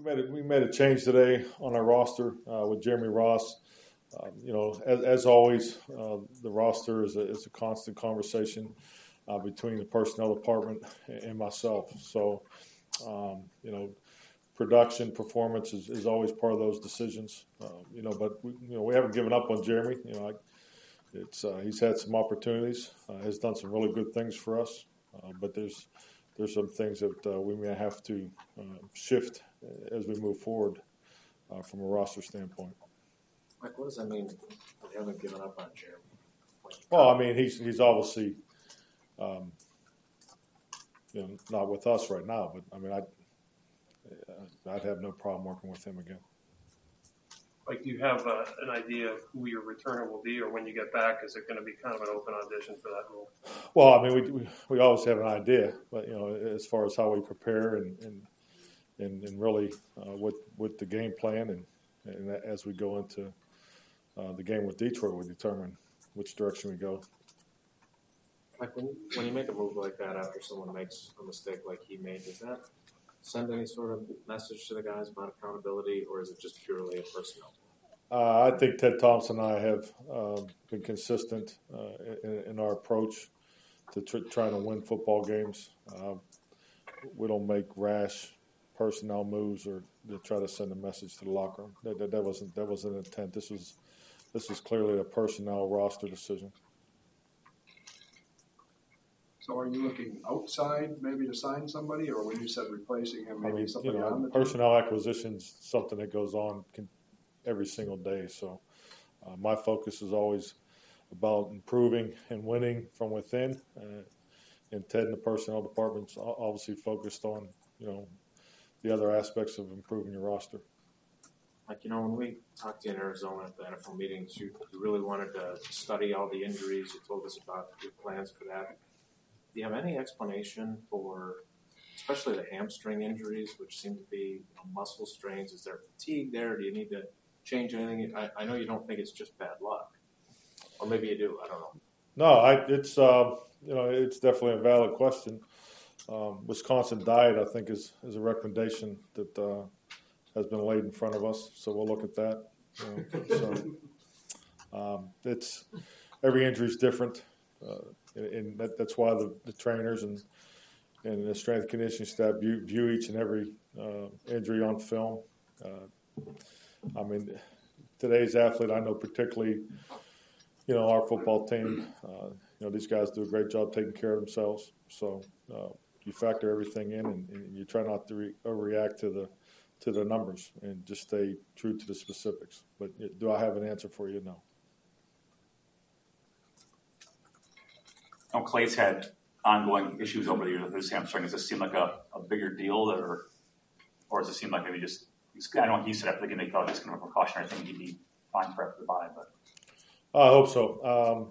we made a change today on our roster with Jeremy Ross. As always, the roster is a constant conversation between the personnel department and myself. So, production, performance is always part of those decisions. But we haven't given up on Jeremy. He's had some opportunities, has done some really good things for us, but there's some things that we may have to shift as we move forward from a roster standpoint. Mike, what does that mean? We haven't given up on Jeremy. Well, I mean, he's obviously not with us right now, but I mean, I'd have no problem working with him again. Like, do you have an idea of who your returner will be, or when you get back, is it going to be kind of an open audition for that role? Well, I mean, we always have an idea, but as far as how we prepare and really with the game plan and as we go into the game with Detroit, we determine which direction we go. Like when you make a move like that after someone makes a mistake like he made, does that send any sort of message to the guys about accountability, or is it just purely a personnel? I think Ted Thompson and I have been consistent in our approach to trying to win football games. We don't make rash personnel moves or to try to send a message to the locker room. That wasn't intent. This was clearly a personnel roster decision. So are you looking outside maybe to sign somebody, or when you said replacing him, maybe somebody on the personnel acquisition's something that goes on every single day. So my focus is always about improving and winning from within. And Ted and the personnel department's obviously focused on, the other aspects of improving your roster. Like, when we talked to you in Arizona at the NFL meetings, you really wanted to study all the injuries. You told us about your plans for that. Do you have any explanation for, especially the hamstring injuries, which seem to be muscle strains? Is there fatigue there? Do you need to change anything? I know you don't think it's just bad luck, or maybe you do. I don't know. No, it's definitely a valid question. Wisconsin diet, I think, is a recommendation that has been laid in front of us, so we'll look at that. It's every injury is different. And that's why the trainers and the strength and conditioning staff view each and every injury on film. I mean, today's athlete, I know particularly, our football team, these guys do a great job taking care of themselves. So you factor everything in, and you try not to overreact to the numbers and just stay true to the specifics. But do I have an answer for you? No. Clay's had ongoing issues over the years with his hamstring. Does this seem like a bigger deal, or does it seem like maybe just – I know he said after the game they thought it was kind of a precautionary thing, he'd be fine for after the bye. But I hope so.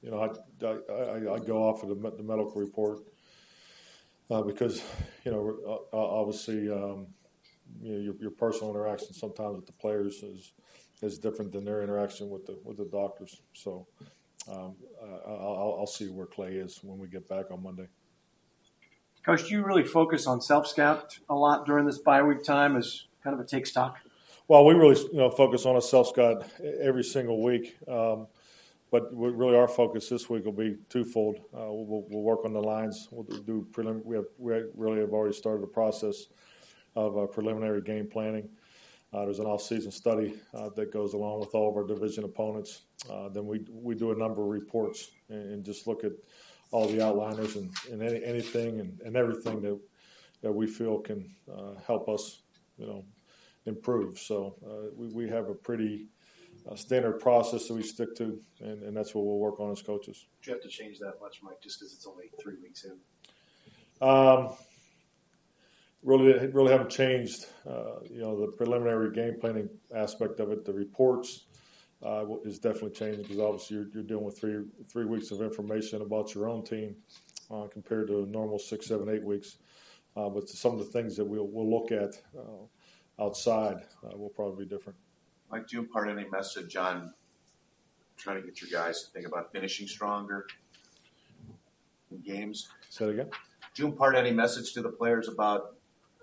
I go off of the medical report because, obviously your personal interaction sometimes with the players is different than their interaction with the doctors. So – I'll see where Clay is when we get back on Monday. Coach, do you really focus on self-scout a lot during this bye week time as kind of a take stock? Well, we really focus on a self-scout every single week. But really our focus this week will be twofold. We'll work on the lines. We'll do we really have already started the process of preliminary game planning. There's an off-season study that goes along with all of our division opponents. Then we do a number of reports and just look at all the outliners and anything and everything that we feel can help us, improve. So we have a pretty standard process that we stick to, and that's what we'll work on as coaches. Do you have to change that much, Mike, just because it's only 3 weeks in? Really haven't changed, the preliminary game planning aspect of it. The reports is definitely changing because obviously you're dealing with three weeks of information about your own team compared to a normal 6, 7, 8 weeks. But some of the things that we'll look at outside will probably be different. Mike, do you impart any message on trying to get your guys to think about finishing stronger in games? Say that again? Do you impart any message to the players about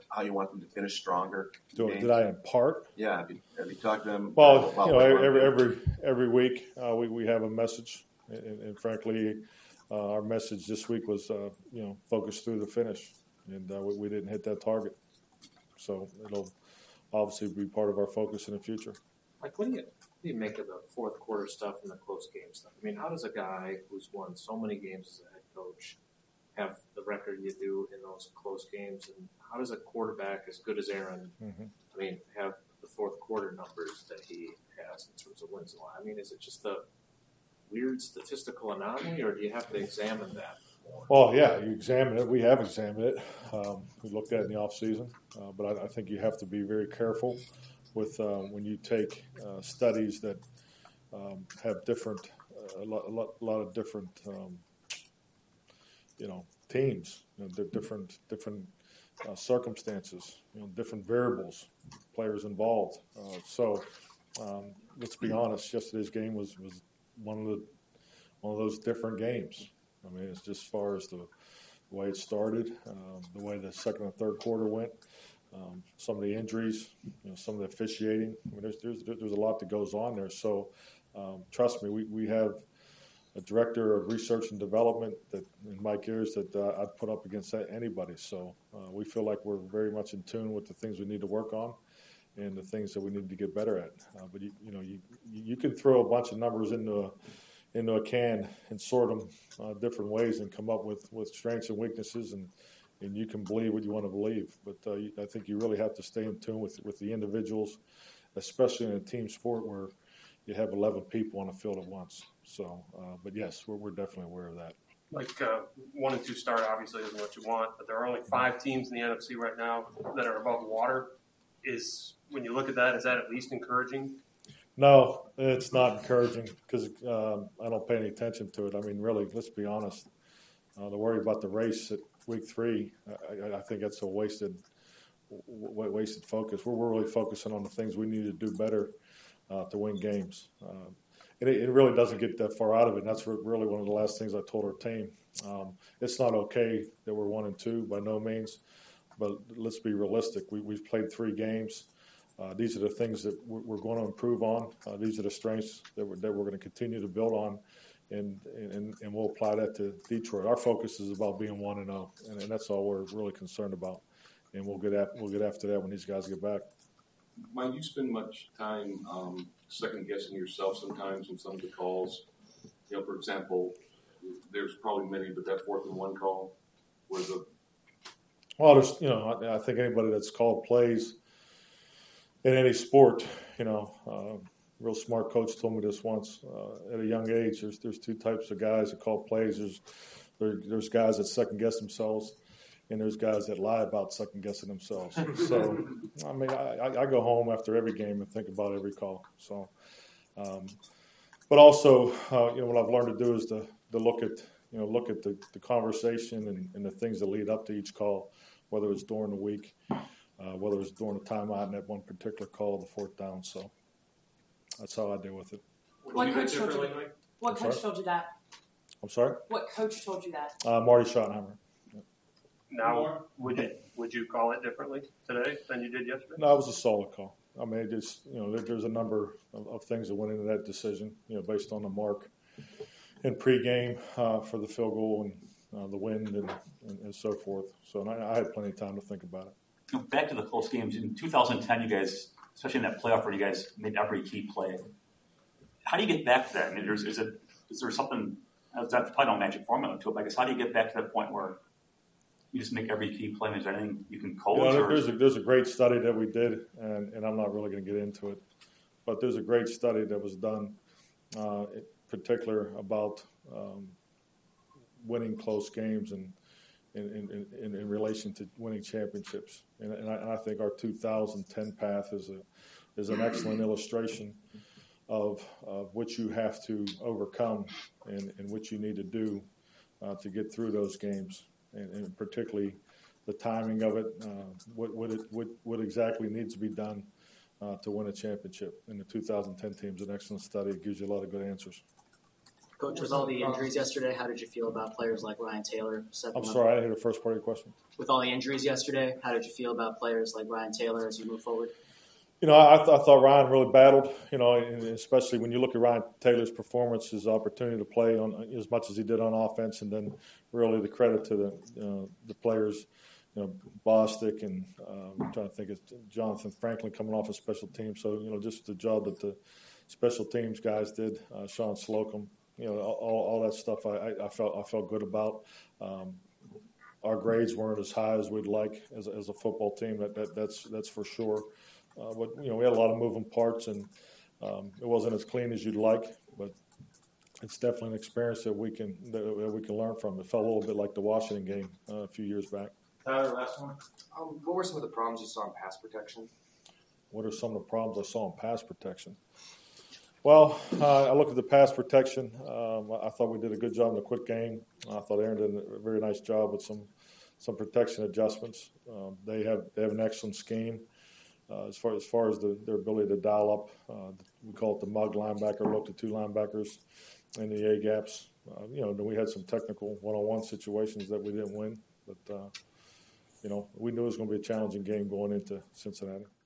how you want them to finish stronger? Did I impart? Yeah, have you talked to them? Well, about you know, what you want to do? every week we have a message, and frankly, our message this week was you know, focus through the finish, and we didn't hit that target, so it'll obviously be part of our focus in the future. Like, what do you make of the fourth quarter stuff and the close game stuff? I mean, how does a guy who's won so many games as a head coach have the record you do in those close games, and how does a quarterback as good as Aaron, I mean, have the fourth quarter numbers that he has in terms of wins and losses? I mean, is it just a weird statistical anomaly, or do you have to examine that more? Well, yeah, you examine it. We have examined it. We looked at it in the off season, but I think you have to be very careful with when you take studies that have different, a lot of different, you know, teams, you know, different circumstances, you know, different variables, players involved. So let's be honest. Yesterday's game was one of those different games. I mean, it's just as far as the way it started, the way the second and third quarter went, some of the injuries, you know, some of the officiating. I mean, there's a lot that goes on there. So trust me, we have a director of research and development in Mike Ayers that I'd put up against anybody. So we feel like we're very much in tune with the things we need to work on and the things that we need to get better at. But you can throw a bunch of numbers into a can and sort them different ways and come up with strengths and weaknesses, and you can believe what you want to believe. But I think you really have to stay in tune with the individuals, especially in a team sport where you have 11 people on the field at once. So, but yes, we're definitely aware of that. Like 1 and 2 start obviously isn't what you want, but there are only 5 teams in the NFC right now that are above water. When you look at that, is that at least encouraging? No, it's not encouraging because I don't pay any attention to it. I mean, really, let's be honest. The worry about the race at week 3, I think that's a wasted focus. We're really focusing on the things we need to do better to win games. And it really doesn't get that far out of it. And that's really one of the last things I told our team. It's not okay that we're 1 and 2 by no means, but let's be realistic. We've played 3 games. These are the things that we're going to improve on. These are the strengths that we're going to continue to build on, and we'll apply that to Detroit. Our focus is about being 1-0, and that's all we're really concerned about. And we'll get after that when these guys get back. Mike, you spend much time second guessing yourself sometimes on some of the calls. You know, for example, there's probably many, but that 4th and 1 call where there's, you know, I think anybody that's called plays in any sport, you know, real smart coach told me this once. At a young age, there's 2 types of guys that call plays. There's guys that second guess themselves, and there's guys that lie about second guessing themselves. So, I mean, I go home after every game and think about every call. So, but also, you know, what I've learned to do is to look at the conversation and the things that lead up to each call, whether it's during the week, whether it's during a timeout in that one particular call, the 4th down. So that's how I deal with it. What coach told you? What coach told you that? I'm sorry? What coach told you that? Marty Schottenheimer. Now, would you call it differently today than you did yesterday? No, it was a solid call. I mean, it just, you know, there's a number of things that went into that decision, you know, based on the mark in pregame for the field goal and the wind and so forth. So I had plenty of time to think about it. Back to the close games. In 2010, you guys, especially in that playoff where you guys made every key play, how do you get back to that? I mean, is there something, that's probably no magic formula to it, but I guess how do you get back to that point where you just make every key play? Is there anything you can coach? You know, there's a great study that we did, and I'm not really going to get into it, but there's a great study that was done, in particular about winning close games and in relation to winning championships. And I think our 2010 path is an excellent illustration of what you have to overcome and what you need to do to get through those games. And particularly the timing of it, what exactly needs to be done to win a championship. And the 2010 team is an excellent study. It gives you a lot of good answers. Coach, with all the injuries yesterday, how did you feel about players like Ryan Taylor stepping I'm up? sorry, I didn't hear the first part of your question. With all the injuries yesterday, how did you feel about players like Ryan Taylor as you move forward? You know, I thought Ryan really battled, you know, and especially when you look at Ryan Taylor's performance, his opportunity to play on as much as he did on offense, and then really the credit to the players, you know, Bostic and I'm trying to think of Jonathan Franklin coming off of special teams. So, you know, just the job that the special teams guys did, Sean Slocum, you know, all that stuff I felt good about. Our grades weren't as high as we'd like as a football team. That's for sure. But you know, we had a lot of moving parts, and it wasn't as clean as you'd like. But it's definitely an experience that we can learn from. It felt a little bit like the Washington game a few years back. Tyler, last one. What were some of the problems you saw in pass protection? What are some of the problems I saw in pass protection? Well, I looked at the pass protection. I thought we did a good job in the quick game. I thought Aaron did a very nice job with some protection adjustments. They have an excellent scheme. As far as their ability to dial up, we call it the mug linebacker, look to two linebackers in the A gaps. You know, then we had some technical one-on-one situations that we didn't win, but you know, we knew it was going to be a challenging game going into Cincinnati.